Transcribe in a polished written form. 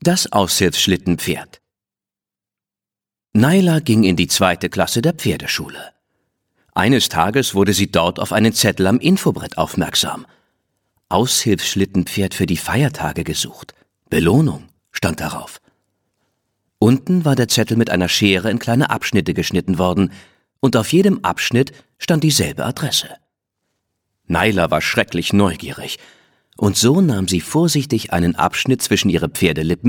Das Aushilfsschlittenpferd. Naila ging in die 2. Klasse der Pferdeschule. Eines Tages wurde sie dort auf einen Zettel am Infobrett aufmerksam. Aushilfsschlittenpferd für die Feiertage gesucht. Belohnung stand darauf. Unten war der Zettel mit einer Schere in kleine Abschnitte geschnitten worden, und auf jedem Abschnitt stand dieselbe Adresse. Naila war schrecklich neugierig, und so nahm sie vorsichtig einen Abschnitt zwischen ihre Pferdelippen